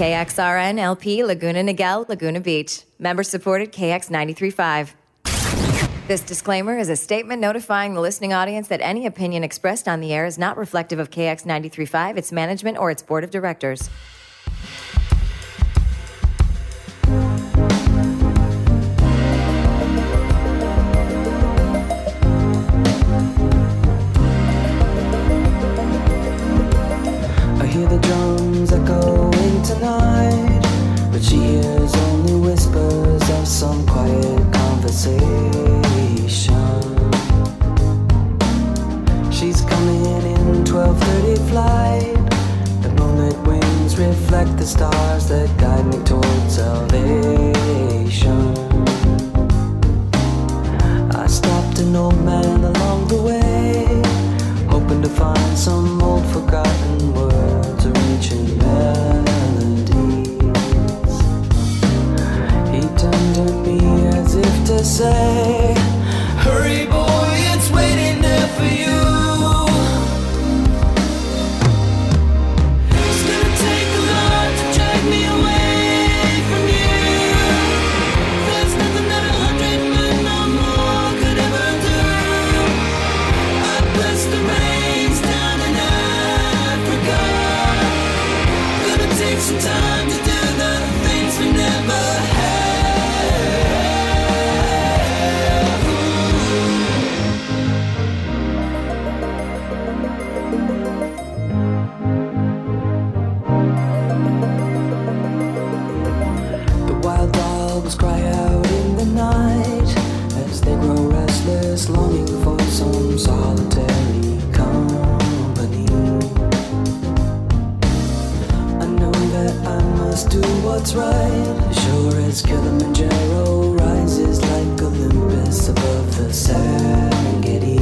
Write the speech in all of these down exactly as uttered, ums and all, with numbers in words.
K X R N L P Laguna Niguel, Laguna Beach. Member supported K X ninety-three point five. This disclaimer is a statement notifying the listening audience that any opinion expressed on the air is not reflective of K X ninety-three point five, its management, or its board of directors. I hear the drums echoing tonight, but she hears only whispers of some quiet conversation. She's coming in twelve thirty flight. The moonlit wings reflect the stars that guide me towards salvation. I stopped an old man along the way, hoping to find some old forgotten words or ancient melodies. He turned to me as if to say, "Hurry boy, it's waiting there for you." It's gonna take a lot to drag me away from you. There's nothing that a hundred men or more could ever do. I bless the rains down in Africa. Gonna take some time to do the things we never had. The wild dogs cry out in the night as they grow restless, longing for some solitary company. I know that I must do what's right, sure as Kilimanjaro rises like Olympus above the Serengeti.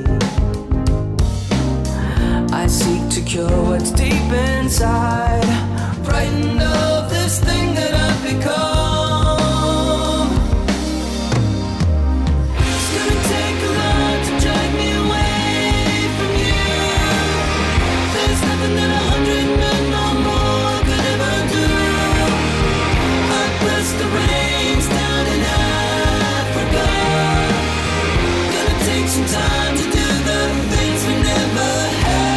I seek to cure what's deep inside, frightened of this thing that I've become. It's gonna take a lot to drag me away from you. There's nothing that a hundred men or more could ever do. I bless the rains down in Africa. Gonna take some time to do the things we never had.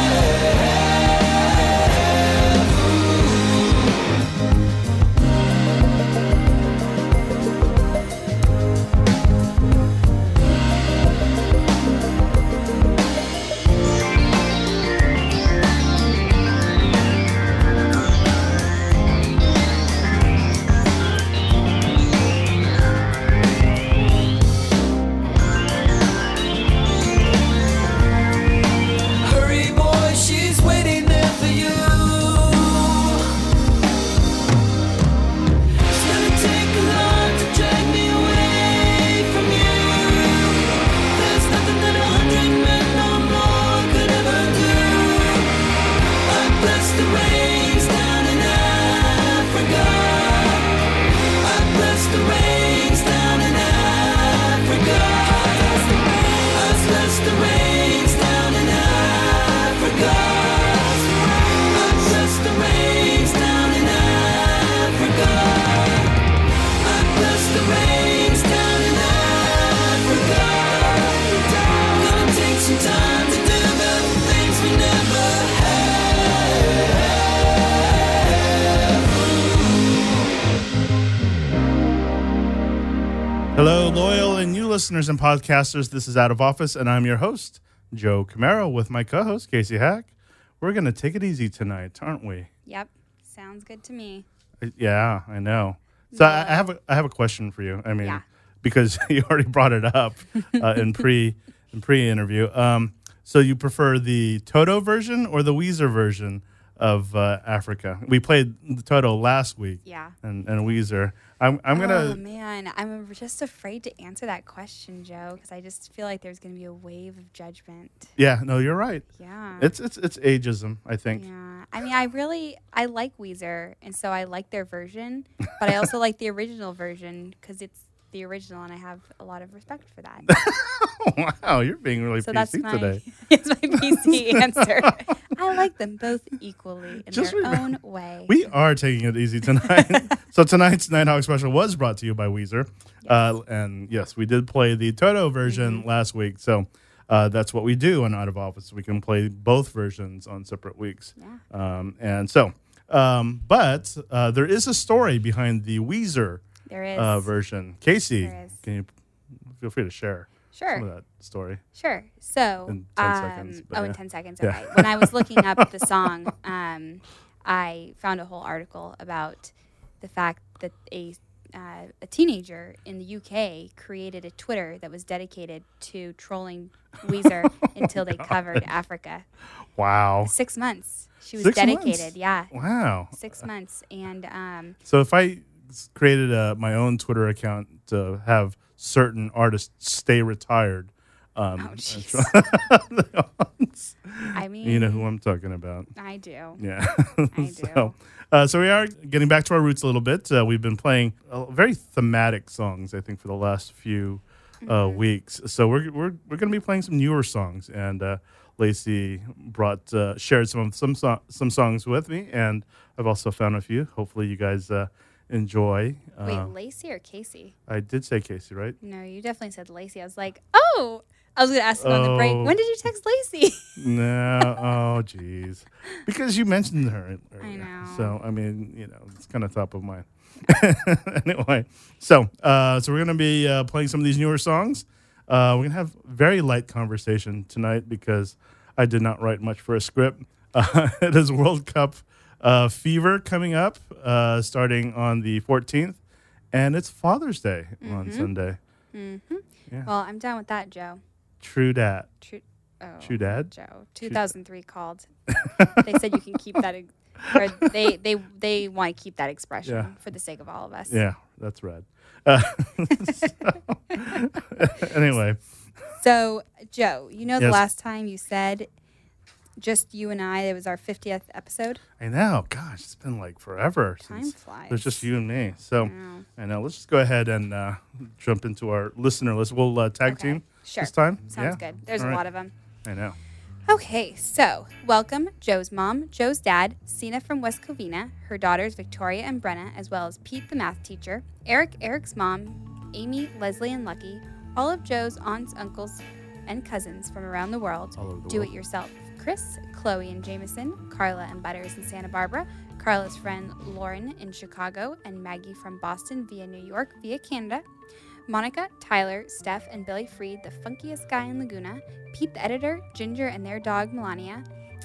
Hurry boy, she's waiting there for you. It's gonna take a lot to drag me away from you. There's nothing that a hundred men or more could ever do. I bless the rains down in Africa. I bless the rains down in Africa. I bless the rains down in Africa. I bless the rains down in Africa. I bless the rains down in Africa. Gonna take some time to do the things we never had. Hello, loyal and new listeners and podcasters. This is Out of Office, and I'm your host, Joe Camaro, with my co-host, Casey Hack. We're going to take it easy tonight, aren't we? Yep. Sounds good to me. Uh, Yeah, I know. So I, I have a I have a question for you. I mean, Yeah. because you already brought it up uh, in pre in pre-interview. Um, so you prefer the Toto version or the Weezer version of uh, Africa? We played the Toto last week. Yeah. And and Weezer. I'm I'm Oh gonna. man, I'm just afraid to answer that question, Joe, because I just feel like there's going to be a wave of judgment. Yeah. No, you're right. Yeah. It's it's it's ageism, I think. Yeah. I mean, I really I like Weezer, and so I like their version, but I also like the original version because it's the original, and I have a lot of respect for that. Wow, you're being really So P that's C my today. it's my P C answer. I like them both equally in Just their remember- own way. We are taking it easy tonight. So tonight's Nighthawk special was brought to you by Weezer. Uh, and yes, we did play the Toto version Mm-hmm. last week. So uh, that's what we do on Out of Office. We can play both versions on separate weeks. Yeah. Um, and so, um, but uh, there is a story behind the Weezer There is. uh, version. Casey, There is. can you feel free to share Sure. some of that story? Sure. So, In ten um, seconds, but oh, yeah. in ten seconds. Yeah. Okay. When I was looking up the song, um, I found a whole article about the fact that a uh, a teenager in the U K created a Twitter that was dedicated to trolling Weezer until they covered Africa. Wow. Six months. She was Six dedicated. months? Yeah. Wow. Six months. And um, So if I s- created a, my own Twitter account to have certain artists stay retired, um, oh, jeez. I mean, you know who I'm talking about. I do. Yeah. I so, uh, so we are getting back to our roots a little bit. Uh, we've been playing uh, very thematic songs, I think, for the last few uh, Mm-hmm. weeks. So we're we're we're going to be playing some newer songs, and uh, Lacey brought uh, shared some of some so- some songs with me, and I've also found a few. Hopefully, you guys uh, enjoy. Wait, Uh, Lacey or Casey? I did say Casey, right? No, you definitely said Lacey. I was like, oh, I was going to ask it on the break. Oh. When did you text Lacey? No, oh, jeez. Because you mentioned her earlier. know. So, I mean, you know, it's kind of top of mind. Anyway, so uh, so we're going to be uh, playing some of these newer songs. Uh, we're going to have very light conversation tonight because I did not write much for a script. Uh, it is World Cup uh, fever coming up uh, starting on the fourteenth, and it's Father's Day on Sunday. Mm-hmm. Yeah. Well, I'm done with that, Joe. True dat. True, oh, True dad? Joe. two thousand three called. They said you can keep that, ex- or they, they, they want to keep that expression Yeah. for the sake of all of us. Yeah, that's rad. Uh, so- anyway, So, Joe, you know the Yes. last time you said just you and I, it was our fiftieth episode? I know. Gosh, it's been like forever Time since flies. there's just you and me. So know. I know. Let's just go ahead and uh, jump into our listener list. We'll uh, tag Okay, team sure. this time. Sounds Yeah? good. There's All a right. lot of them. I know. Okay, so welcome Joe's mom, Joe's dad, Sina from West Covina, her daughters Victoria and Brenna, as well as Pete the math teacher, Eric, Eric's mom, Amy, Leslie, and Lucky, all of Joe's aunts, uncles, and cousins from around the world. All over the Do world. it yourself. Chris, Chloe, and Jameson, Carla and Butters in Santa Barbara, Carla's friend Lauren in Chicago, and Maggie from Boston via New York via Canada. Monica, Tyler, Steph, and Billy Freed, the funkiest guy in Laguna. Pete, the editor, Ginger, and their dog Melania.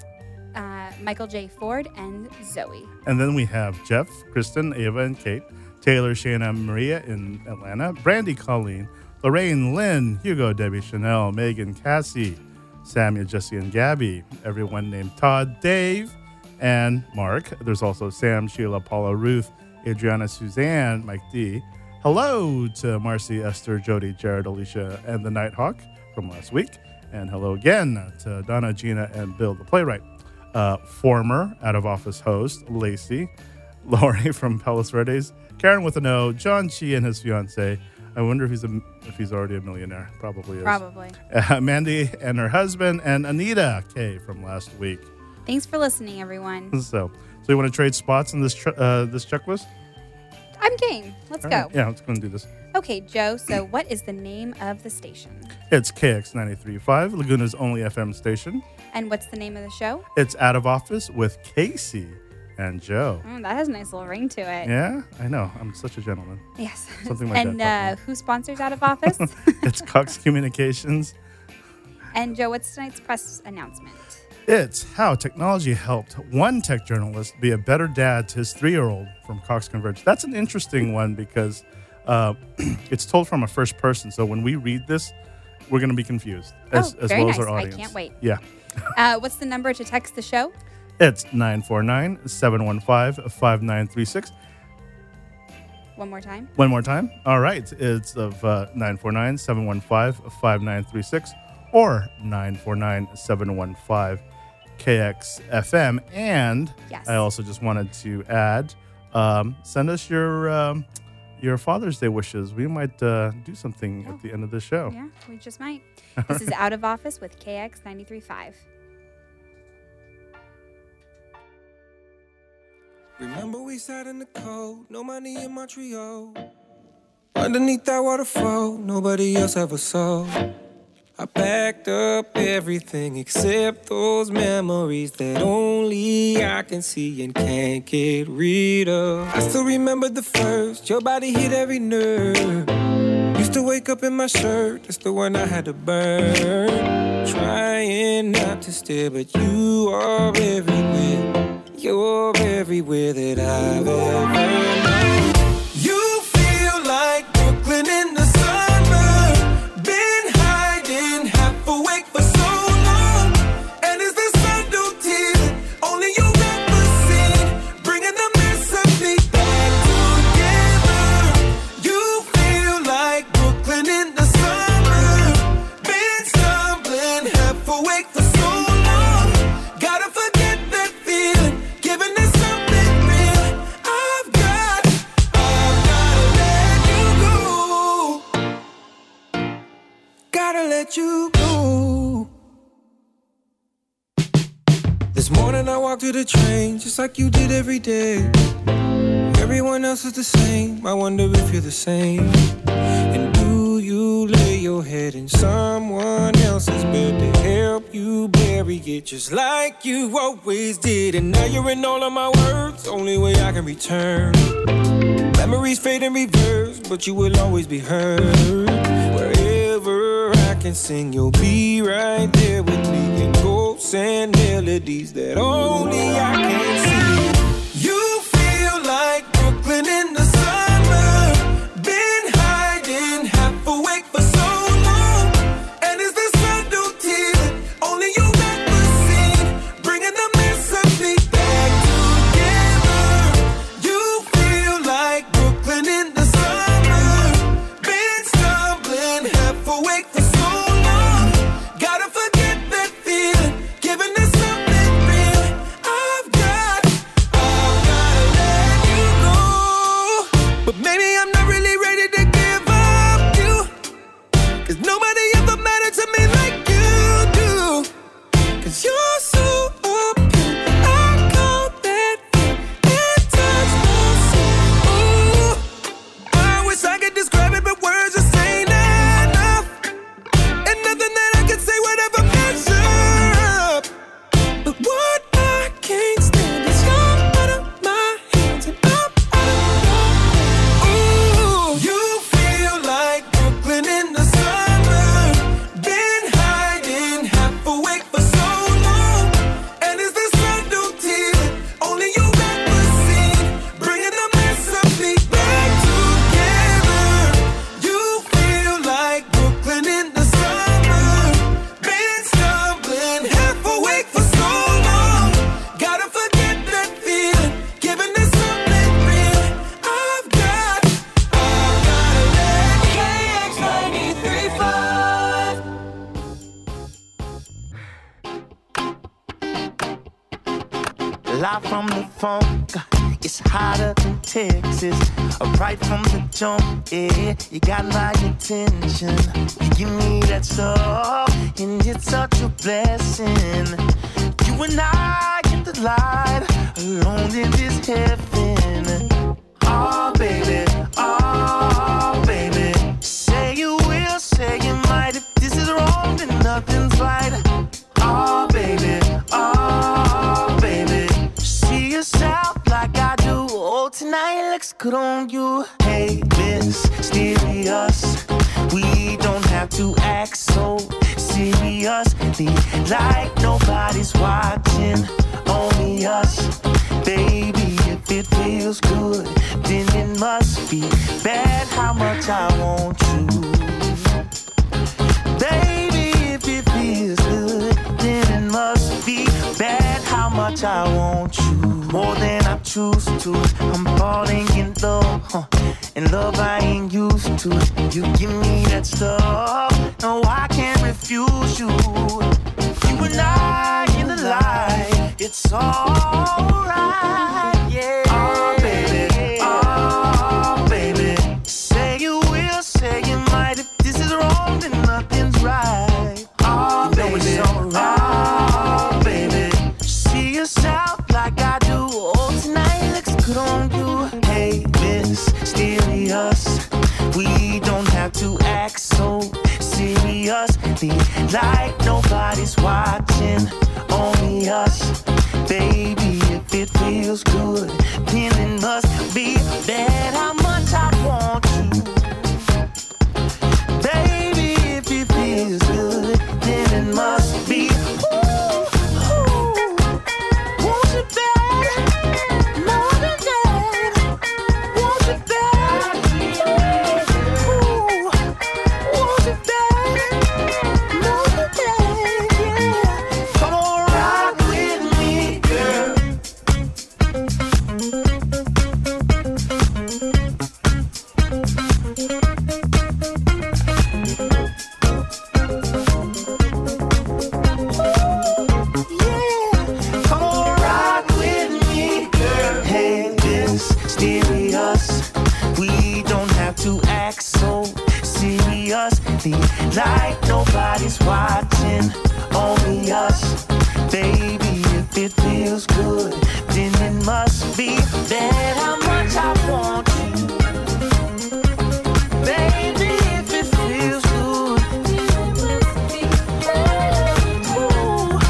Uh, Michael J. Ford, and Zoe. And then we have Jeff, Kristen, Ava, and Kate, Taylor, Shana, Maria in Atlanta, Brandy, Colleen, Lorraine, Lynn, Hugo, Debbie, Chanel, Megan, Cassie, Samuel, Jesse, and Gabby, everyone named Todd, Dave, and Mark. There's also Sam, Sheila, Paula, Ruth, Adriana, Suzanne, Mike D. Hello to Marcy, Esther, Jody, Jared, Alicia, and the Nighthawk from last week. And hello again to Donna, Gina, and Bill, the playwright. Uh, former out-of-office host, Lacey, Lori from Palos Verdes, Karen with an O, John Chi and his fiance. I wonder if he's a, if he's already a millionaire. Probably is. Probably. Uh, Mandy and her husband, and Anita K from last week. Thanks for listening, everyone. So, so you want to trade spots in this tr- uh, this checklist? I'm game. Let's All go. right. Yeah, let's go and do this. Okay, Joe, so what is the name of the station? It's K X ninety-three point five, Laguna's only F M station. And what's the name of the show? It's Out of Office with Casey and Joe. Mm, that has a nice little ring to it. Yeah, I know. I'm such a gentleman. Yes. Something like and that, uh, who sponsors Out of Office? It's Cox Communications. And Joe, what's tonight's press announcement? It's how technology helped one tech journalist be a better dad to his three-year-old from Cox Converge. That's an interesting one because uh, it's told from a first person. So when we read this, we're going to be confused as, Oh, as very well as nice. our I audience. can't wait. Yeah. Uh, what's the number to text the show? It's nine four nine, seven one five, five nine three six. One more time. One more time. All right. It's of uh, nine four nine, seven one five, five nine three six or nine four nine, seven one five, K X F M. And Yes. I also just wanted to add, um, send us your um, your Father's Day wishes. We might uh, do something at the end of the show. Yeah, we just might. This is Out of Office with K X ninety-three point five. Remember we sat in the cold, no money in Montreal. Underneath that waterfall, nobody else ever saw. I packed up everything except those memories that only I can see and can't get rid of. I still remember the first, your body hit every nerve. Used to wake up in my shirt, that's the one I had to burn. Trying not to stare, but you are everywhere. You're everywhere that I've ever known. You feel like Brooklyn in the summer. Been hiding, half awake for so long. And is the sun don't tease it? Only you represent, bringing the mess of me back together. You feel like Brooklyn in the summer. Been stumbling, half awake for so long. Gotta forget that feeling. Giving us something real. I've got, I've gotta let you go. Gotta let you go. This morning I walked to the train just like you did every day. Everyone else is the same. I wonder if you're the same. And do you lay your head in someone else's bed to help you bury it just like you always did? And now you're in all of my words, only way I can return. Memories fade in reverse, but you will always be heard. Wherever I can sing, you'll be right there with me. In ghosts and melodies that only I can see. You feel like Brooklyn in the summer. Been hiding, half awake for so long. And is the sun don't tease it? Only you represent, bringing the mess of me back together. You feel like Brooklyn in the summer. Been stumbling, half awake for so long. Gotta forget that feeling, giving us something real. I've got, I've gotta let you go. But maybe I'm not really ready to give up you. Cause nobody ever mattered to me like you do. Cause you're so open, I call that fate and touch the soul. Ooh, I wish I could describe it, but words just ain't enough. And nothing that I can say would ever measure up. But what I can't stand is you're out of my hands and I'm out of your. Ooh, you feel like Brooklyn in the summer. Been hiding, half awake for so long. And is the sun don't tease it? Only you represent, bringing the mess of me back together. You feel like Brooklyn in the summer. Been stumbling, half awake for so long. Gotta forget that feeling, giving us something real. I've got, I've gotta let K X ninety-three point five. Live from the funk, it's hotter than Texas. Right from the jump, yeah, you got my attention. You give me that stuff, and it's such a blessing. You and I in the light, alone in this heaven. Oh, baby, oh, baby. Say you will, say you might. If this is wrong, then nothing's right. Oh, baby, oh, baby. See yourself like I do. Oh, tonight looks good on you. Hey, mysterious. We don't have to act so seriously, like nobody's watching, only us. Baby, if it feels good, then it must be bad how much I want you. Baby, if it feels good, then it must be bad how much I want you. More than I choose to, I'm falling in love, huh? And love I ain't used to. You give me that stuff, no I can't refuse you. You and I in the light, it's alright, yeah. Oh baby, oh baby. on you. Hey, mysterious. We don't have to act so seriously, like nobody's watching, only us. Baby, if it feels good, then it must be that how much I want you. Baby, if it feels good, then it must be. Ooh, ooh, want you bad, more than that. Want you bad, ooh, want you bad, more than that, yeah. Come on, rock with me, girl. Come on, rock with me, girl. Hey, mysterious. We don't have to act so seriously, like nobody's watching, only us. Baby, if it feels good, then it must be that how much I want you. Baby, if it feels good, then it must be. Ooh.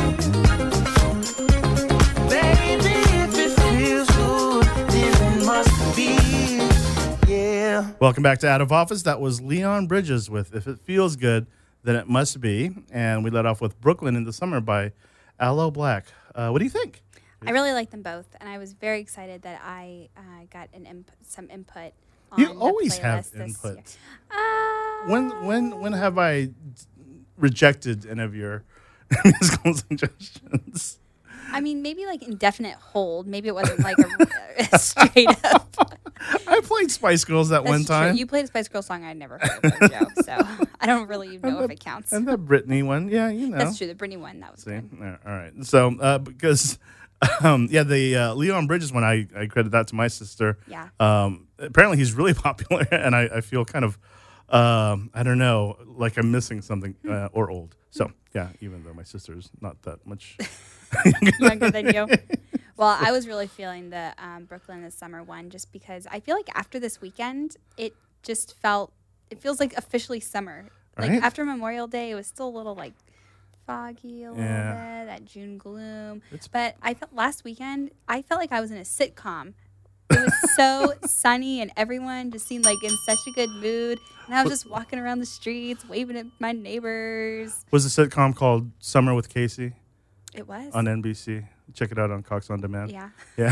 Baby, if it feels good, then it must be. Yeah. Welcome back to Out of Office. That was Leon Bridges with If It Feels Good, Then It Must Be. And we let off with Brooklyn in the Summer by Aloe Black. Uh, what do you think? I really like them both, and I was very excited that I uh, got an imp- some input on You the always have playlist this input. year. Uh, When when when have I rejected any of your musical suggestions? I mean, maybe like indefinite hold. Maybe it wasn't like a, a straight up. I played Spice Girls that That's one true. time. You played a Spice Girls song I'd never heard of, Joe, so I don't really know if it counts. And the Britney one, yeah, you know. That's true. The Britney one, that was See, good. Yeah, all right. So uh, because um, yeah, the uh, Leon Bridges one, I, I credit that to my sister. Yeah. Um, apparently he's really popular, and I, I feel kind of um, I don't know, like I'm missing something uh, or old. So yeah, even though my sister's not that much. Younger than you. Well, I was really feeling the um, Brooklyn this summer one just because I feel like after this weekend, it just felt, it feels like officially summer. Like Right. after Memorial Day, it was still a little like foggy a little Yeah. bit, that June gloom. It's- But I felt last weekend, I felt like I was in a sitcom. It was so sunny and everyone just seemed like in such a good mood. And I was just walking around the streets, waving at my neighbors. Was the sitcom called Summer with Casey It was. on N B C? Check it out on Cox on Demand. Yeah. Yeah.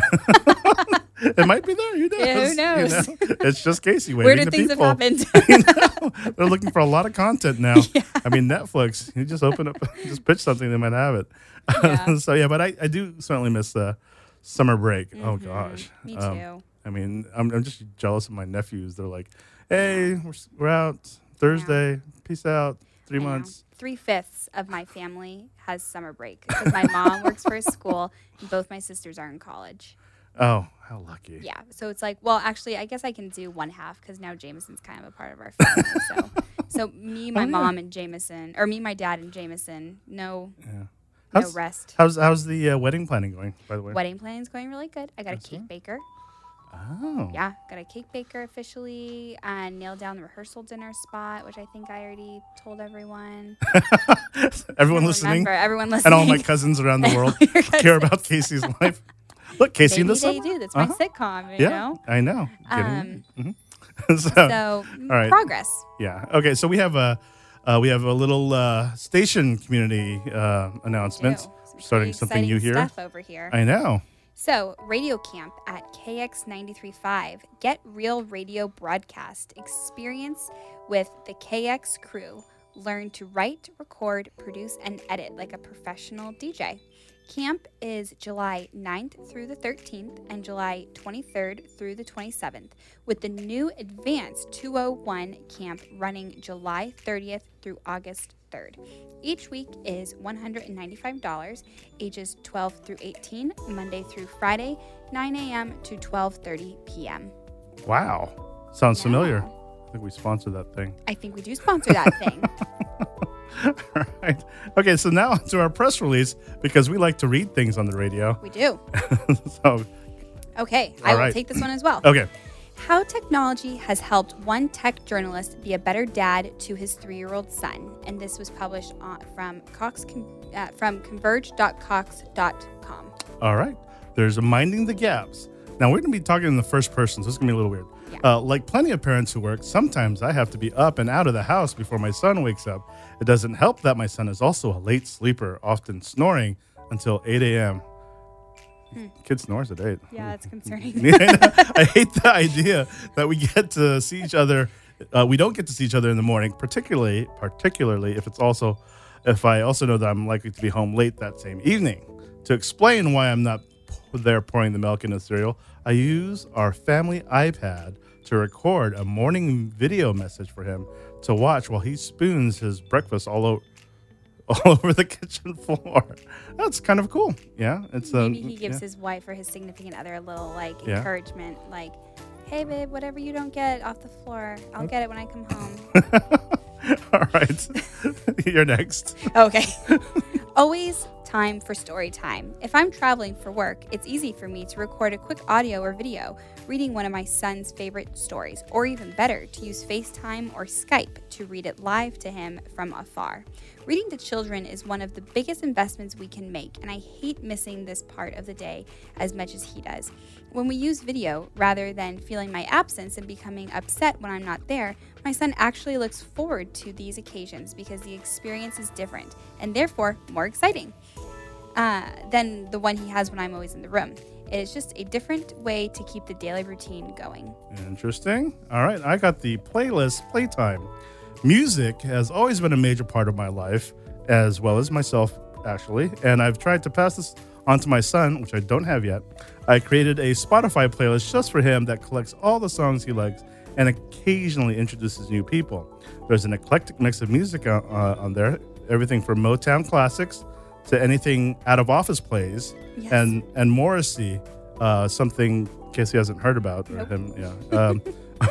It might be there. Who knows? Yeah, who You knows? know? It's just Casey waving Weirder to things people. have happened. You know? They're looking for a lot of content now. I mean, Netflix. You just open up, just pitch something, they might have it. Yeah. So yeah, but I, I do certainly miss the summer break. Oh gosh. Mm-hmm. Me Um, too. I mean, I'm I'm just jealous of my nephews. They're like, hey, we're, s- we're out Thursday. Peace out. Three I know. months. Three fifths of my family has summer break because my mom works for a school and both my sisters are in college. Oh, how lucky. Yeah, so it's like, well, actually, I guess I can do one half because now Jameson's kind of a part of our family. so, so me, my Oh, yeah. mom, and Jameson, or me, my dad, and Jameson. No, Yeah. no How's, rest. how's how's the uh, wedding planning going? By the way. Wedding planning's going really good. I got a That's cake right. baker. Oh. Yeah, got a cake baker officially, and nailed down the rehearsal dinner spot, which I think I already told everyone. Everyone I listening, remember, everyone listening. and all my cousins around the world Your care cousins. about Casey's life. Look, Casey in Maybe the they summer. do. That's my Uh-huh. sitcom, you Yeah, know? I know. Um, Getting- mhm. so, So, right. progress. yeah. Okay, so we have a uh, we have a little uh, station community uh, announcement. Ew, some Starting pretty something new exciting here. Stuff over here. I know. So, Radio Camp at K X ninety-three point five. Get real radio broadcast experience with the K X crew. Learn to write, record, produce, and edit like a professional D J. Camp is July ninth through the thirteenth and July twenty-third through the twenty-seventh, with the new Advanced two oh one camp running July thirtieth through August third. Each week is one hundred ninety-five dollars, ages twelve through eighteen, Monday through Friday, nine a.m. to twelve thirty p.m. Wow. Sounds Yeah. familiar. I think we sponsored that thing. I think we do sponsor that thing. All right. Okay, so now to our press release because we like to read things on the radio. We do. So Okay, I All will right. take this one as well. Okay. How technology has helped one tech journalist be a better dad to his three-year-old son, and this was published on, from Cox uh, from converge dot cox dot com. All right. There's a minding the gaps. Now, we're going to be talking in the first person, so it's going to be a little weird. Yeah. Uh, like plenty of parents who work, sometimes I have to be up and out of the house before my son wakes up. It doesn't help that my son is also a late sleeper, often snoring until eight a.m. Kid snores at eight. Yeah, that's concerning. I hate the idea that we get to see each other. Uh, we don't get to see each other in the morning, particularly, particularly if it's also, if I also know that I'm likely to be home late that same evening. To explain why I'm not there pouring the milk in the cereal, I use our family iPad to record a morning video message for him to watch while he spoons his breakfast all over. all over the kitchen floor. That's kind of cool. Yeah, it's uh, Maybe he gives yeah. his wife or his significant other a little like Yeah. encouragement, like, "Hey, babe, whatever you don't get off the floor, I'll get it when I come home." All right, you're next. Okay. Always time for story time. If I'm traveling for work, it's easy for me to record a quick audio or video reading one of my son's favorite stories, or even better, to use FaceTime or Skype to read it live to him from afar. Reading to children is one of the biggest investments we can make, and I hate missing this part of the day as much as he does. When we use video, rather than feeling my absence and becoming upset when I'm not there, my son actually looks forward to these occasions because the experience is different and therefore more exciting uh, than the one he has when I'm always in the room. It is just a different way to keep the daily routine going. Interesting. All right, I got the playlist playtime. Music has always been a major part of my life, as well as myself, actually, and I've tried to pass this on to my son, which I don't have yet. I created a Spotify playlist just for him that collects all the songs he likes and occasionally introduces new people. There's an eclectic mix of music on, uh, on there, everything from Motown classics to anything out of office plays, Yes. and and Morrissey, uh, something Casey hasn't heard about or Nope. him. Yeah. Um,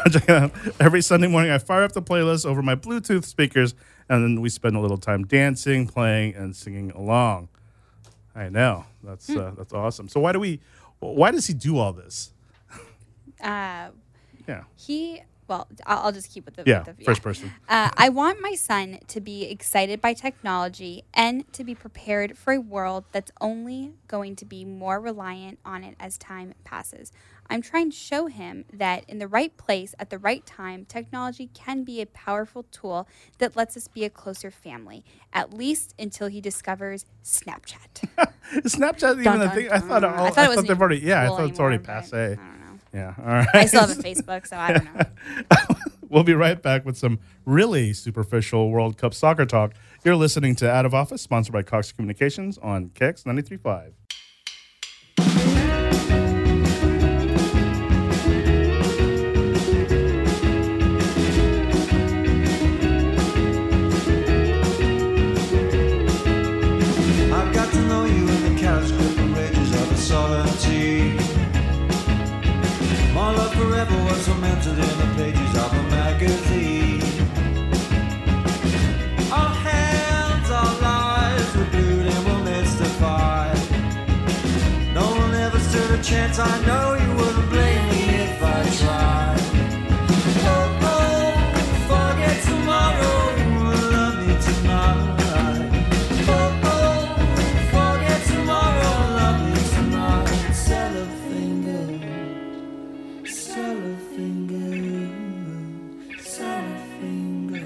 every Sunday morning, I fire up the playlist over my Bluetooth speakers, and then we spend a little time dancing, playing, and singing along. I know that's Hmm. uh, that's awesome. So why do we? Why does he do all this? Uh, Yeah. he, well, I'll, I'll just keep with the, Yeah. with the First person. Uh, I want my son to be excited by technology and to be prepared for a world that's only going to be more reliant on it as time passes. I'm trying to show him that in the right place at the right time, technology can be a powerful tool that lets us be a closer family, at least until he discovers Snapchat. Is Snapchat even Dun, a dun, thing? I thought. dun. It all, I thought it wasn't they've even already. Yeah, cool I thought it's already anymore, but passe. I don't know. Yeah. All right. I still have a Facebook, so I don't know. We'll be right back with some really superficial World Cup soccer talk. You're listening to Out of Office, sponsored by Cox Communications on K X ninety-three point five. I got to know you in the couch gripping rages of a solitude. My love forever was cemented in the pages of a magazine. Our hands, our lives were glued and were mystified. No one ever stood a chance. I know you wouldn't blame me if I tried. Oh, oh, forget tomorrow. You will love me tonight. Oh, oh, forget tomorrow. Love me tonight. Cellofinger, cellofinger, cellofinger.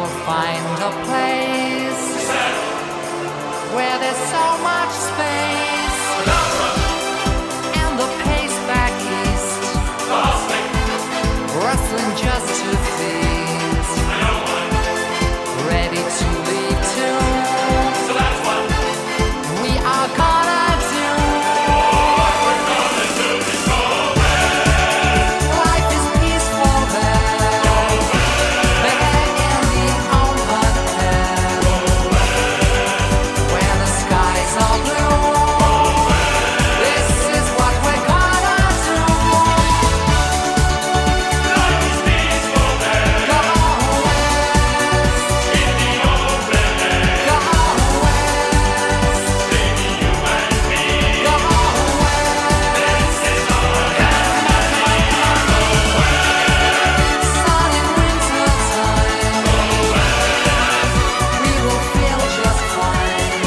will find a place where there's so much space. And the pace back east, rustling just to feast, ready to lead to. We are gonna do. Life is peaceful there. There in the open air, where the skies are blue. This is what we're gonna do. Life is peaceful there. Go west. In the open air. Go west. Baby, you and me. Go west. This is our sun in winter time. We will feel just fine.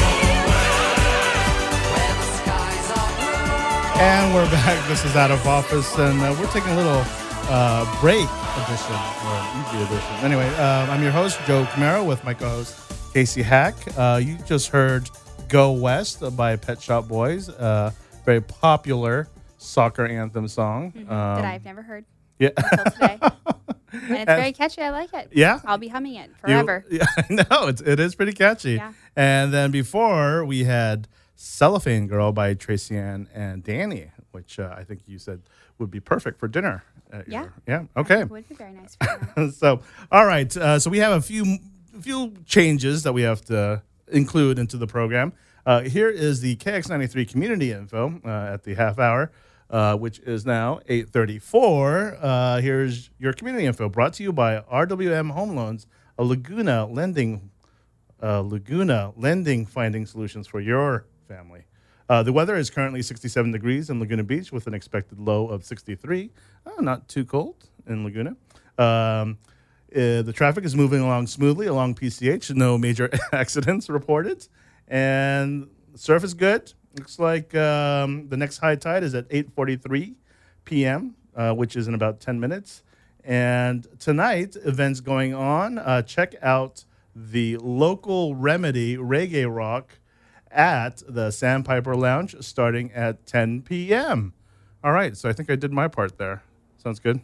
Where the skies are blue. And we're back. This is Out of Office, and uh, we're taking a little uh, break edition, or easy edition. Anyway, um, I'm your host, Joe Camaro, with my co-host, Casey Hack. Uh, you just heard Go West by Pet Shop Boys, uh, very popular soccer anthem song. Um, that I've never heard yeah. until today. And it's very catchy. I like it. Yeah? I'll be humming it You- forever. yeah, I know. It's, it is pretty catchy. Yeah. And then before, we had Cellophane Girl by Tracy Ann and Danny, which uh, I think you said would be perfect for dinner. at Yeah. your- yeah. Okay. It would be very nice for them. So, all right. Uh, so we have a few few changes that we have to include into the program. Uh, here is the K X ninety-three community info uh, at the half hour, uh, which is now eight thirty-four. Uh, here's your community info brought to you by R W M Home Loans, a Laguna lending uh, Laguna lending finding solutions for your family. Uh, the weather is currently sixty-seven degrees in Laguna Beach with an expected low of sixty-three. Oh, not too cold in Laguna. Um, uh, the traffic is moving along smoothly along P C H. No major accidents reported. And surf is good. Looks like um, the next high tide is at eight forty-three p.m., uh, which is in about ten minutes. And tonight, events going on. Uh, check out the Local Remedy Reggae Rock at the Sandpiper Lounge starting at ten p.m. All right, so I think I did my part there. Sounds good?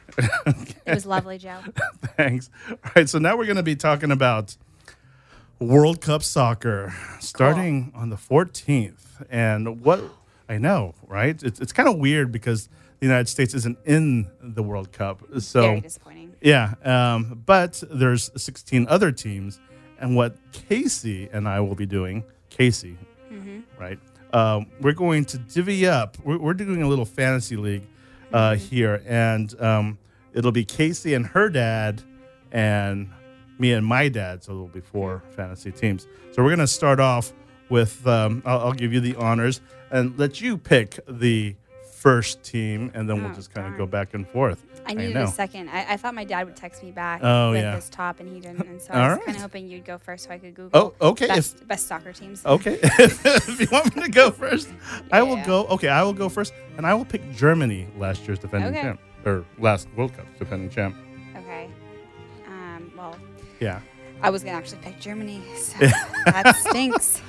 It was lovely, Joe. Thanks. All right, so now we're going to be talking about World Cup soccer starting on the fourteenth. And what I know, right? It's, it's kind of weird because the United States isn't in the World Cup. So Very disappointing. yeah, um, but there's sixteen other teams, and what Casey and I will be doing, Casey, right? Um, we're going to divvy up. We're, we're doing a little fantasy league uh, here, and um, it'll be Casey and her dad, and me and my dad. So there'll be four fantasy teams. So we're gonna start off with. Um, I'll, I'll give you the honors and let you pick the first team, and then we'll Oh, just kind of darn. go back and forth. I needed know. a second. I, I thought my dad would text me back Oh, with yeah. his top, and he didn't. And so All I was right. kind of hoping you'd go first so I could Google Oh, okay. best, best soccer teams. Okay, if you want me to go first, I will Yeah. go. Okay, I will go first, and I will pick Germany, last year's defending Okay. champ, or last World Cup defending champ. Okay. Um, well, Yeah. I was going to actually pick Germany, so that stinks.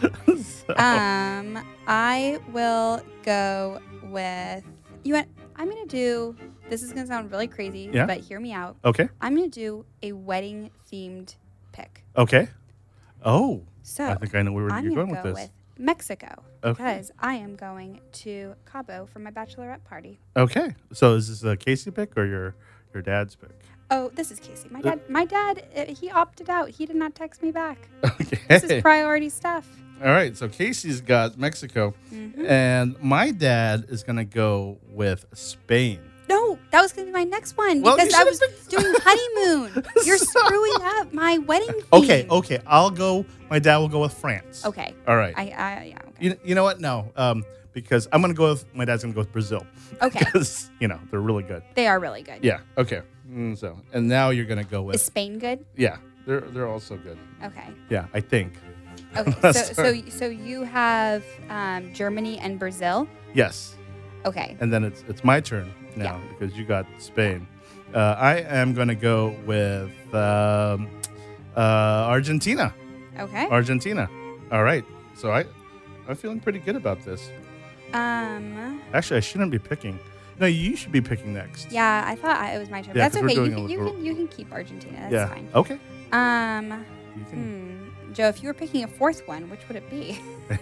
Um, I will go with, you want, I'm going to do, this is going to sound really crazy, Yeah. but hear me out. Okay. I'm going to do a wedding themed pick. Okay. Oh, So I think I know where I'm you're going going to with go this. with Mexico Okay. because I am going to Cabo for my bachelorette party. Okay. So is this a Casey pick or your your dad's pick? Oh, this is Casey. My dad, my dad, uh, he opted out. He did not text me back. Okay. This is priority stuff. All right. So Casey's got Mexico, Mm-hmm. and my dad is gonna go with Spain. No, that was going to be my next one Well, because you I was should've doing honeymoon. You're screwing up my wedding theme. Okay. Okay. I'll go. My dad will go with France. Okay. All right. I, I yeah. Okay. You, you know what? No. Um, because I'm gonna go with my dad's gonna go with Brazil. Okay. Because you know they're really good. They are really good. Yeah. Okay. Mm, so and now you're gonna go with Is Spain good? yeah. They're they're also good. Okay. Yeah. I think. Okay. So so Sorry. so you have um, Germany and Brazil. Yes. Okay. And then it's it's my turn now Yeah. because you got Spain. Uh, I am gonna go with um, Uh, Argentina. Okay. Argentina. All right. So I, I'm feeling pretty good about this. Um. Actually, I shouldn't be picking. No, you should be picking next. Yeah, I thought I, it was my turn. Yeah, That's 'cause we're okay. You doing can, a you little- can you can keep Argentina. That's yeah. fine. Okay. Um. You can. Hmm. Joe, if you were picking a fourth one, which would it be?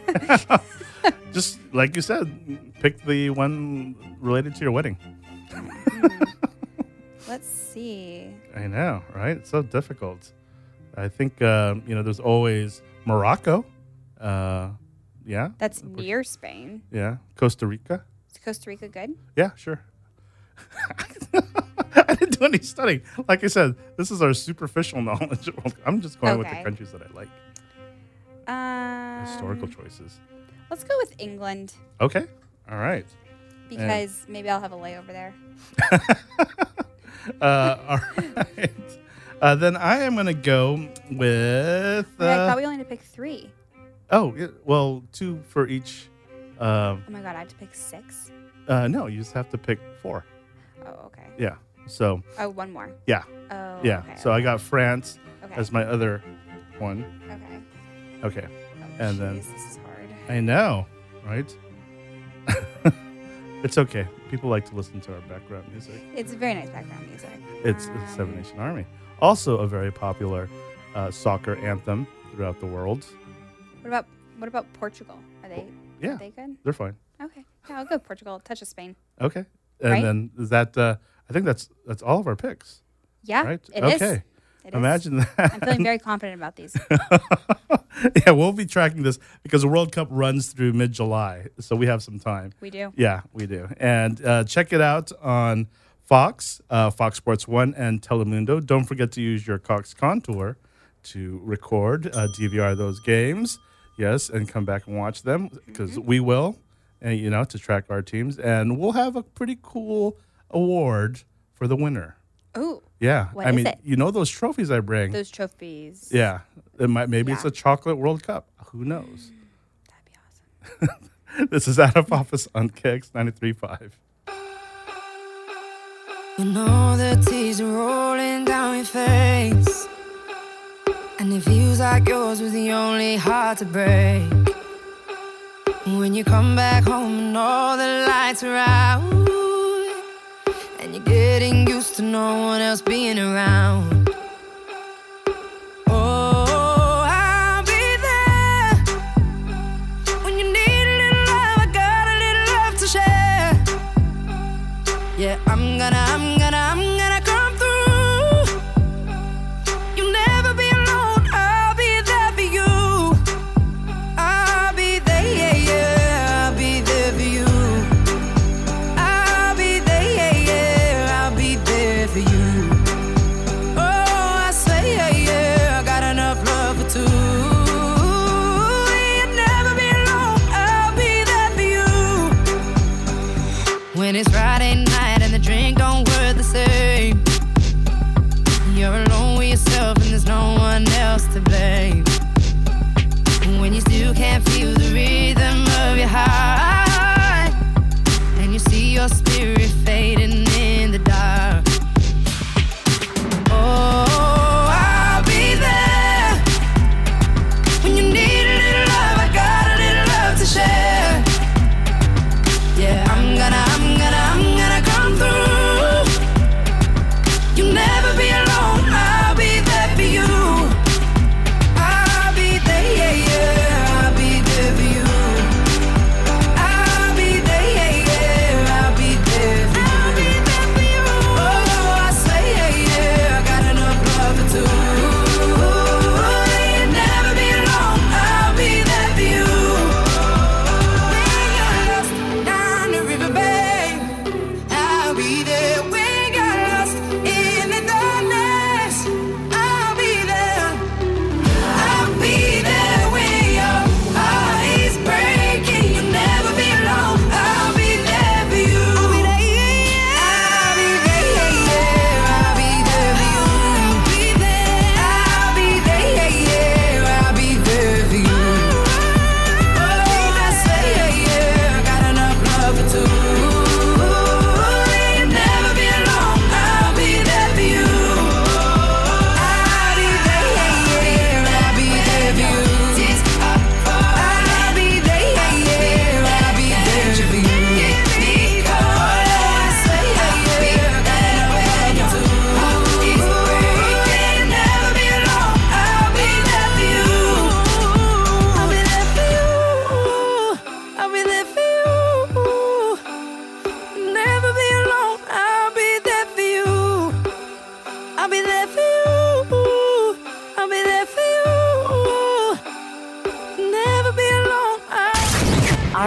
Just like you said, pick the one related to your wedding. Let's see. I know, right? It's so difficult. I think um, you know. There's always Morocco. Uh, yeah. That's near Spain. Yeah. Costa Rica. Is Costa Rica good? Yeah, sure. I didn't do any studying. Like I said, this is our superficial knowledge. I'm just going with the Okay. countries that I like. Um, Historical choices. Let's go with England Okay. All right. because maybe I'll have a layover there. Uh, all right. Uh, then I am going to go with. Wait, I Uh, thought we only had to pick three. oh, yeah, well, two for each. Um, Oh my god, I have to pick six. uh, no, you just have to pick four. Oh, okay. Yeah. So, Oh, one more. yeah. Oh, Yeah. Okay, so I okay. got France Okay. as my other one. Okay. Okay. Oh, And then- jeez, this is hard. I know, right? It's okay. People like to listen to our background music. It's very nice background music. It's the Um, Seven Nation Army. Also a very popular uh, soccer anthem throughout the world. What about what about Portugal? Are they? Yeah. Are they good? They're fine. Okay. Yeah, I'll go Portugal. Touch of Spain. Okay. And Right? then is that uh, I think that's that's all of our picks, Yeah. right? It is. okay. It is. Imagine that. I'm feeling very confident about these. Yeah, we'll be tracking this because the World Cup runs through mid-July, so we have some time. We do. Yeah, we do. And uh, check it out on Fox, uh, Fox Sports one, and Telemundo. Don't forget to use your Cox Contour to record, uh, D V R those games. Yes, and come back and watch them because Mm-hmm. we will, and you know, to track our teams. And we'll have a pretty cool award for the winner. Ooh, Yeah. What I is mean, it? you know those trophies I bring. those trophies. yeah. It might, maybe it's Yeah. a chocolate World Cup. Who knows? That'd be awesome. This is Out of Office on K X ninety-three point five. You know the tears are rolling down your face, and it feels like yours was the only heart to break. When you come back home and all the lights are out, and you're getting used to no one else being around. Oh, I'll be there when you need a little love. I got a little love to share. Yeah, I'm gonna, I'm gonna, I'm gonna come through. You'll never be alone. I'll be there for you. I'll be there, yeah, yeah. I'll be there for you. I'll be there, yeah, yeah. I'll be there for you. Oh,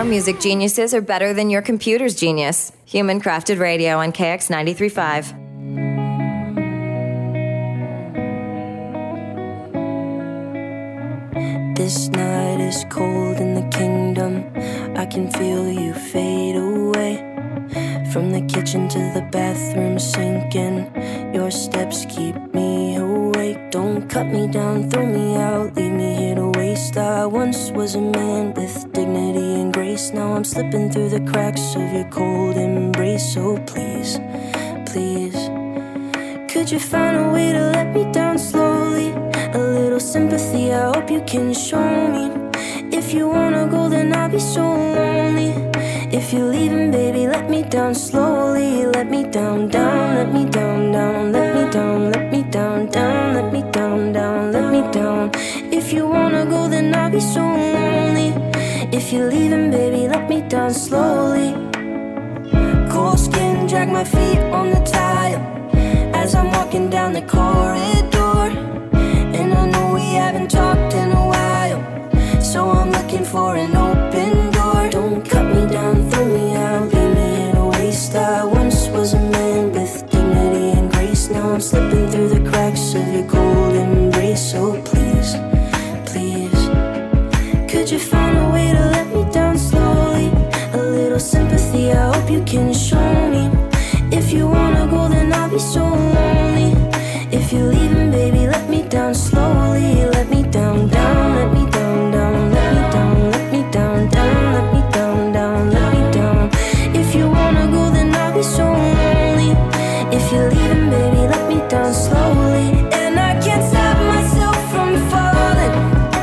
music geniuses are better than your computer's genius. Human Crafted Radio on K X ninety-three point five. This night is cold in the kingdom. I can feel you fade away. From the kitchen to the bathroom sinking. Your steps keep me awake. Don't cut me down, throw me out, leave me here to waste. I once was a man with dignity and grace. Now I'm slipping through the cracks of your cold embrace. So please, please, could you find a way to let me down slowly? A little sympathy, I hope you can show me. If you wanna go, then I'll be so lonely. If you're leaving, baby, let me down slowly. Let me down, down, let me down, down, let me down, let me down, down, let me down, down, let me down. If you wanna go, then I'll be so lonely. If you're leaving, baby, let me down slowly. Cold skin, drag my feet on the tile as I'm walking down the corridor. And I know we haven't talked in a while, so I'm looking for an open door. Don't cut me down, throw me out, leave me here to waste. I once was a man with dignity and grace. Now I'm slipping through the cracks of your cold embrace. So please, please, could you find a way to let me down slowly? A little sympathy, I hope you can show me. If you wanna go, then I'll be so lonely. If you're leaving, baby, let me down slowly. Let me down, down, let me down, down, let me down, let me down, down, let me down, down, let me down. If you wanna go, then I'll be so lonely. If you're leaving, baby, let me down slowly. And I can't stop myself from falling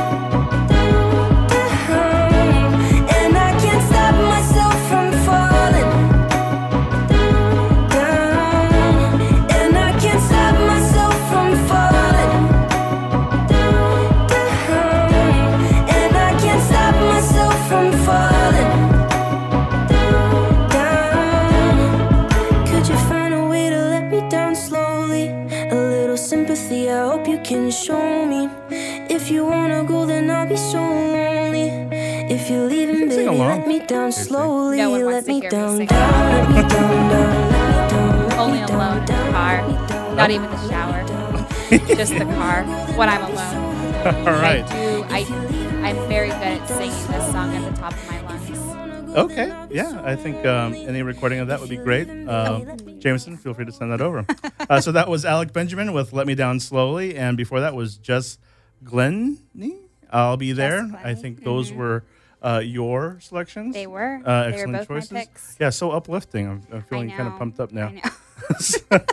down. And I can't stop myself from falling down. And I can't stop myself from falling down. And I can't stop myself from falling down. Could you find a way to let me down slowly? A little sympathy, I hope you can show me. If you wanna go, then I'll be so lonely. If you're leaving, sing baby, along. let me down slowly. No one Let wants to me hear me down, sing. down, let me down, down, let me down, let Only me alone down, in the down, car. let me down, Not even the shower. Just the car when I'm alone. All right. I do. I, I'm very good at singing this song at the top of my lungs. Okay. Yeah, I think um, any recording of that would be great. Uh, Jameson, feel free to send that over. uh, so that was Alec Benjamin with "Let Me Down Slowly," and before that was Jess Glennie. I'll be there. Glennie, I think those mhm. were uh, your selections. They were. Uh, They were excellent both my choices. picks. Yeah, so uplifting. I'm, I'm I feeling kind of know, pumped up now. I know.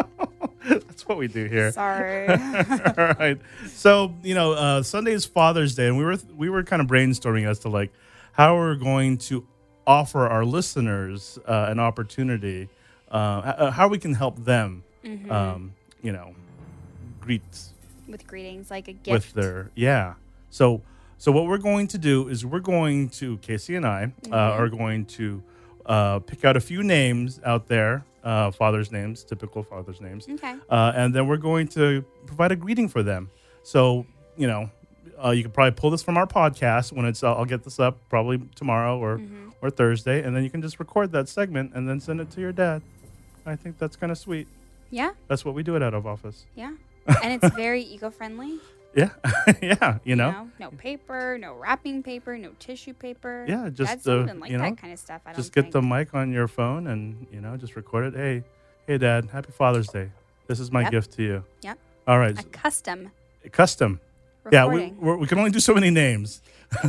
That's what we do here. Sorry. All right. So, you know, uh, Sunday is Father's Day, and we were we were kind of brainstorming as to like how we're going to offer our listeners uh, an opportunity, uh, h- how we can help them, Mhm. um, you know, greet With greetings, like a gift. with their yeah. So, so what we're going to do is we're going to Casey and I uh, Mhm. are going to uh, pick out a few names out there, uh, fathers' names, typical fathers' names. Okay. Uh, and then we're going to provide a greeting for them. So, you know, uh, you can probably pull this from our podcast when it's, uh, I'll get this up probably tomorrow or, Mhm. or Thursday. And then you can just record that segment and then send it to your dad. I think that's kind of sweet. Yeah. That's what we do it out of office. Yeah. And it's very eco-friendly. Yeah. yeah. You know, No paper, no wrapping paper, no tissue paper. yeah. Just, Dads uh, don't even like you know, that kind of stuff. I don't just get think. the mic on your phone and, you know, just record it. Hey, hey, Dad, happy Father's Day. This is my Yep. gift to you. Yep. All right. A custom Custom. Yeah, we, recording. we're, we can only do so many names.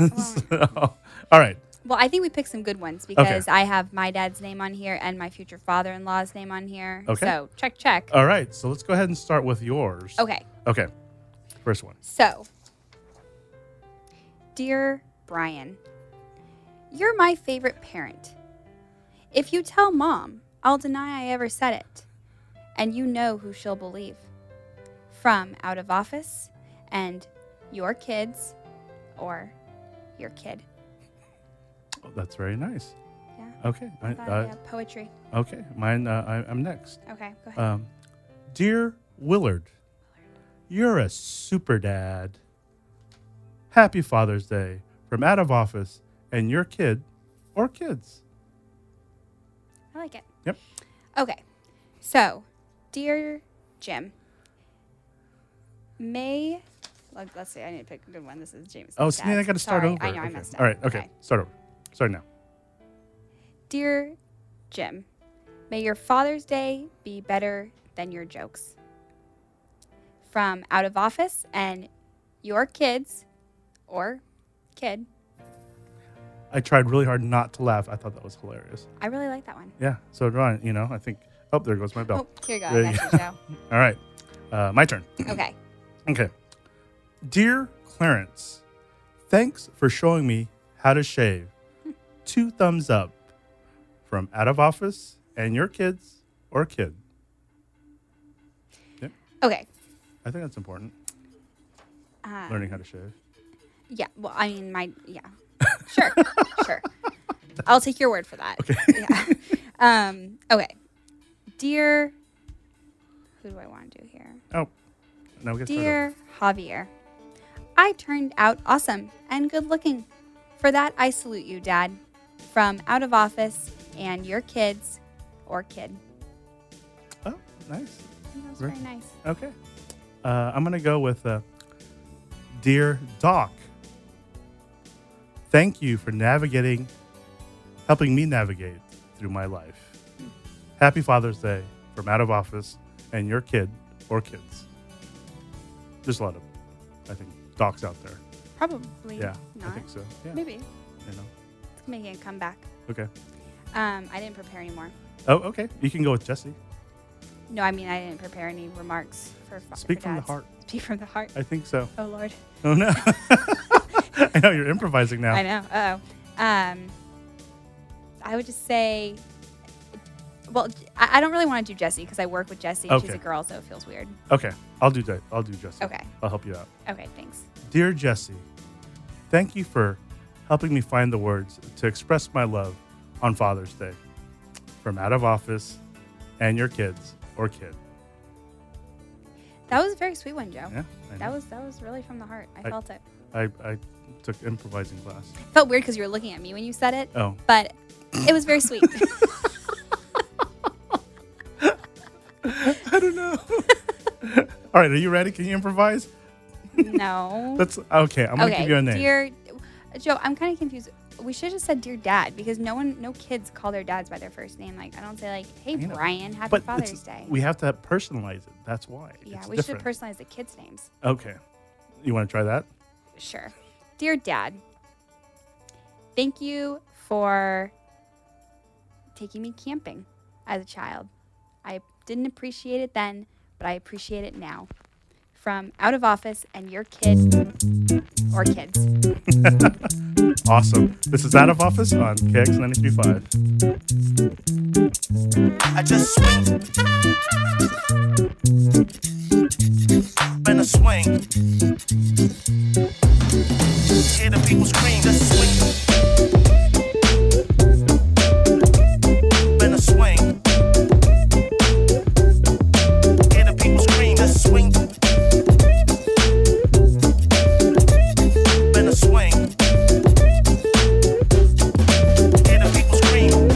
So, all right. Well, I think we picked some good ones because I have my dad's name on here and my future father-in-law's name on here. Okay. So check, check. All right. So let's go ahead and start with yours. Okay. Okay. First one. So, dear Brian, you're my favorite parent. If you tell mom, I'll deny I ever said it. And you know who she'll believe. From Out of Office and Your Kids or Your Kid. Oh, that's very nice. Yeah. Okay. I, I thought, uh, yeah, poetry. Okay. Mine. Uh, I, I'm next. Okay, go ahead. Um, Dear Willard, you're a super dad. Happy Father's Day from Out of Office and Your Kid or kids. I like it. Yep. Okay. So, dear Jim, may let, let's see. I need to pick a good one. This is James. Oh, so then I got to start Sorry, over. I know I Okay. messed up. All right. Okay. Start over. Start now. Dear Jim, may your Father's Day be better than your jokes. From Out of Office and your kids or kid. I tried really hard not to laugh. I thought that was hilarious. I really like that one. Yeah. So do I. You know, I think. Oh, there goes my bell. Oh, here you go. There I you got you, Joe. All right. Uh, my turn. Okay. Okay. Dear Clarence, thanks for showing me how to shave. Two thumbs up from Out of Office and your kids or kid. Yep. Okay. I think that's important. Uh, Learning how to shave. Yeah. Well, I mean, my, yeah. Sure. Sure. I'll take your word for that. Okay. Yeah. Um, okay. Dear, who do I want to do here? Oh, now we get started. Dear Javier, I turned out awesome and good looking. For that, I salute you, Dad. From Out of Office and your kids or kid. Oh, nice. I think that was Very- very nice. Okay. Uh, I'm going to go with uh, Dear Doc. Thank you for navigating, helping me navigate through my life. Happy Father's Day from Out of Office and your kid or kids. There's a lot of, I think, docs out there. Probably Yeah, not. I think so. Yeah. Maybe. You know. It's making a comeback. Okay. Um, I didn't prepare anymore. Oh, okay. You can go with Jesse. No, I mean, I didn't prepare any remarks for fa- Speak for from the dads. heart. Speak from the heart. I think so. Oh, Lord. Oh, no. I know you're improvising now. I know. Uh-oh. Um, I would just say, well, I, I don't really want to do Jessie because I work with Jessie and she's Okay. a girl, so it feels weird. Okay. I'll do that. I'll do Jesse. Okay. I'll help you out. Okay, thanks. Dear Jesse, thank you for helping me find the words to express my love on Father's Day. From Out of Office and your kids or kid. That was a very sweet one, Joe. Yeah, I That know. was that was really from the heart. I, I- felt it. I, I took improvising class. Felt weird because you were looking at me when you said it, Oh. but it was very sweet. I don't know. All right, are you ready? Can you improvise? No. That's okay. I'm gonna okay, give you a name. dear Joe. I'm kind of confused. We should have just said dear Dad because no one, no kids call their dads by their first name. Like I don't say like, hey I know. Brian, happy but Father's it's- Day. we have to personalize it. That's why. yeah, It's we different. should personalize the kids' names. Okay. You want to try that? Sure. Dear Dad, thank you for taking me camping as a child. I didn't appreciate it then, but I appreciate it now. From Out of Office and your kid or kids. Awesome. This is Out of Office on K X ninety-three point five. I just swing and a swing. Hear the people scream, just swing and a swing. Hear the people scream, just swing and a swing. Hear the people scream.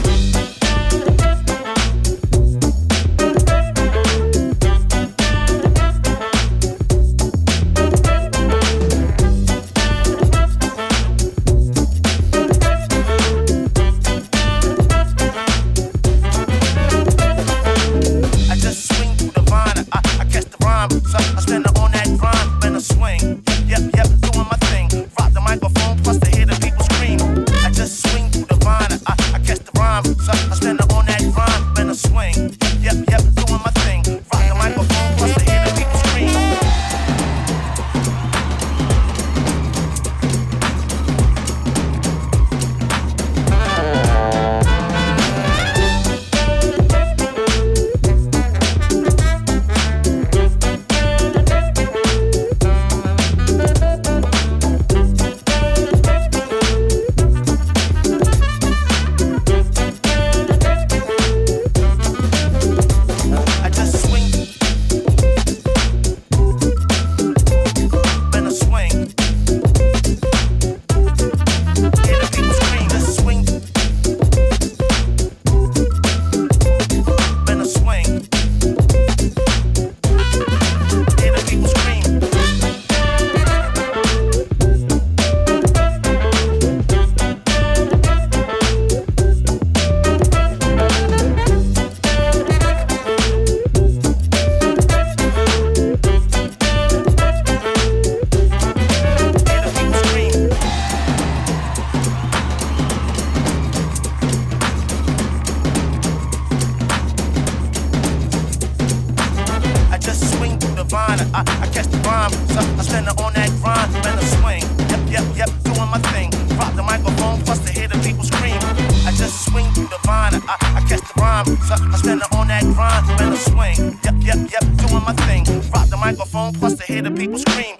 diviner. I, I catch the rhyme, so I spend it on that grind, spend a swing. Yep, yep, yep, doing my thing. Rock the microphone, plus to hear the people scream. I just swing through the vine. I, I catch the rhyme, so I spend it on that grind, spend a swing. Yep, yep, yep, doing my thing. Rock the microphone, plus to hear the people scream.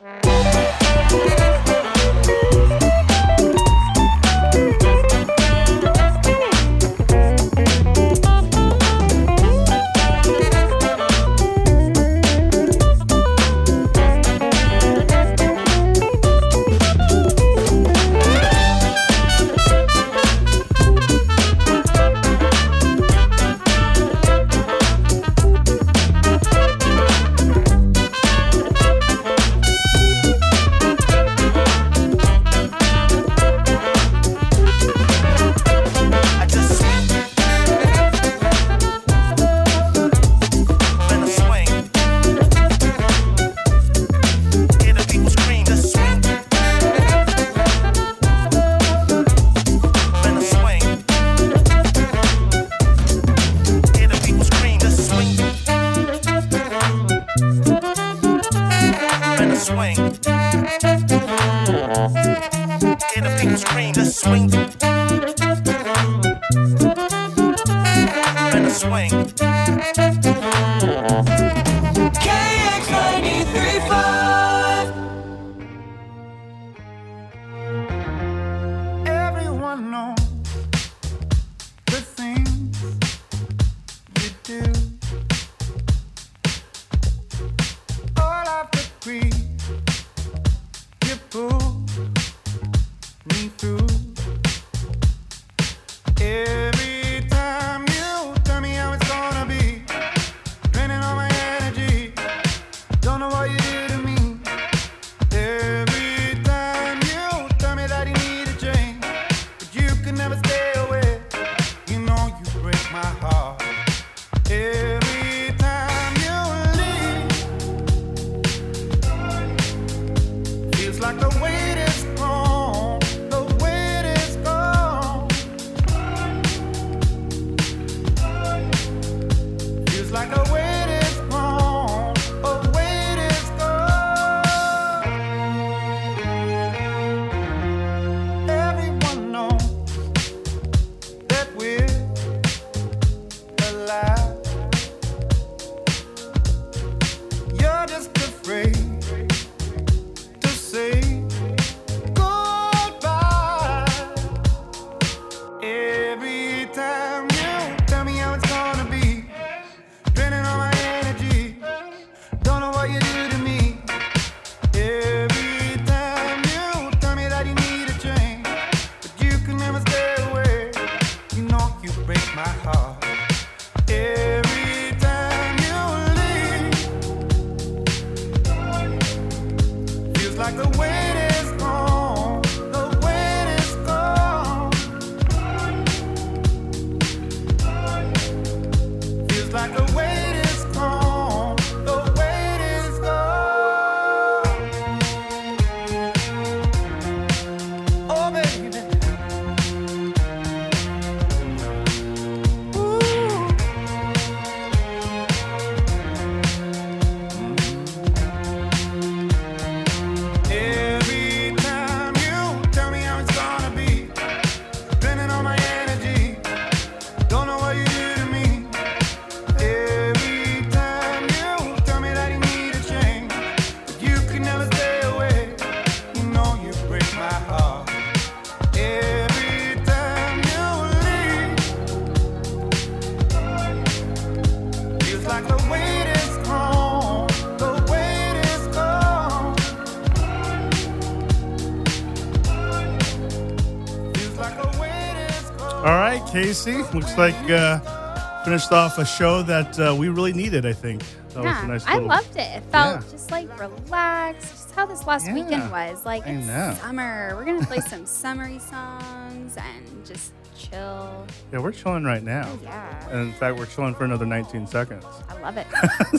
Casey, looks like uh, finished off a show that uh, we really needed, I think. That yeah, was a nice I little, loved it. It felt Yeah. just like relaxed, just how this last Yeah, weekend was. Like, I it's know. summer. We're going to play some summery songs and just chill. Yeah, we're chilling right now. Oh, yeah. And in fact, we're chilling for another nineteen seconds. I love it.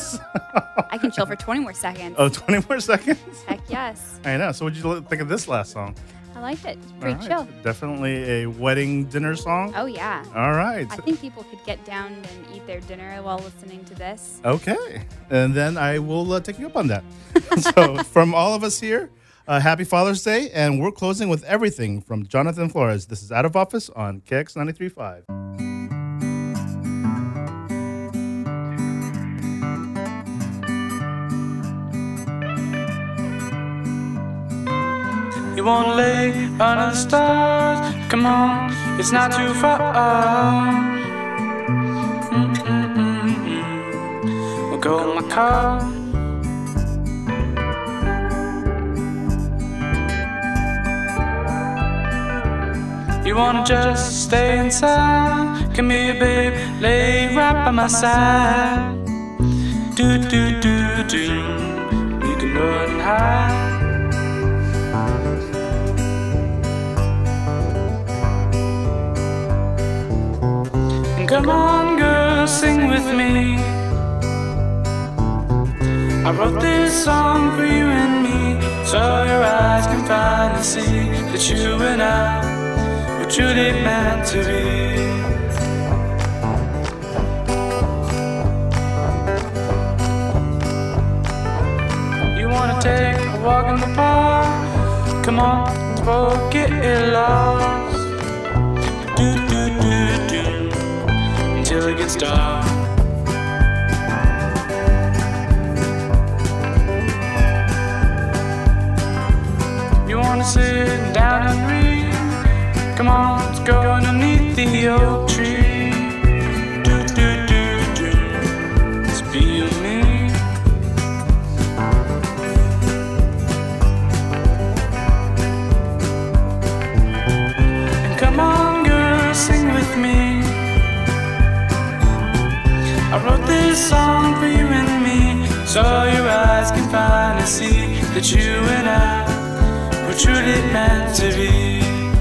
I can chill for twenty more seconds. Oh, twenty more seconds? Heck yes. I know. So what did you think of this last song? I liked it. It's pretty All chill. right. Definitely a wedding dinner song. Oh, yeah. All right. I think people could get down and eat their dinner while listening to this. Okay. And then I will uh, take you up on that. So, from all of us here, uh, happy Father's Day. And we're closing with everything from Jonathan Flores. This is Out of Office on K X ninety-three point five. You wanna lay under the stars? Come on, it's not too far. Mm-mm-mm-mm. We'll go in my car. You wanna just stay inside? Come here, babe, lay right by my side. Do do do do. We can run and hide. Come on, girl, sing with me. I wrote this song for you and me, so your eyes can finally see that you and I were truly meant to be. You wanna take a walk in the park? Come on, let's get it lost. Do do do do. Till it gets dark. You wanna sit down and read? Come on, let's go underneath the oak tree. Do do do do. It's be you and me. And come on, girl, sing with me. I wrote this song for you and me, so your eyes can finally see that you and I were truly meant to be.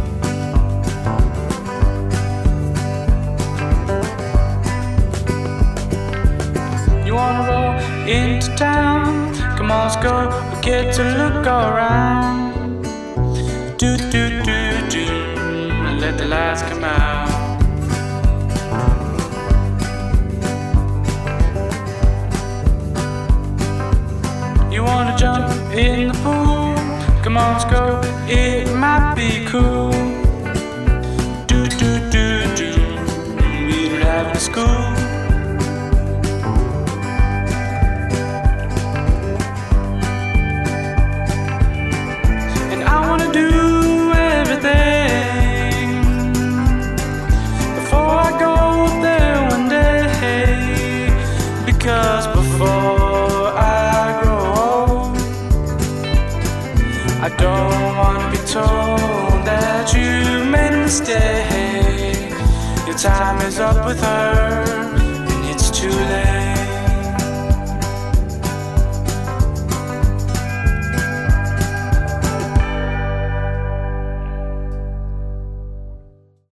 You wanna roll into town? Come on, let's go, we get to look around. Do do do do, and let the lights come out. You wanna jump in the pool? Come on, let's go, it might be cool. Do, do, do, do, we don't have to school. And I wanna do everything before I go there one day. Because before I I don't wanna be told that you made a mistake. Your time is up with her, and it's too late.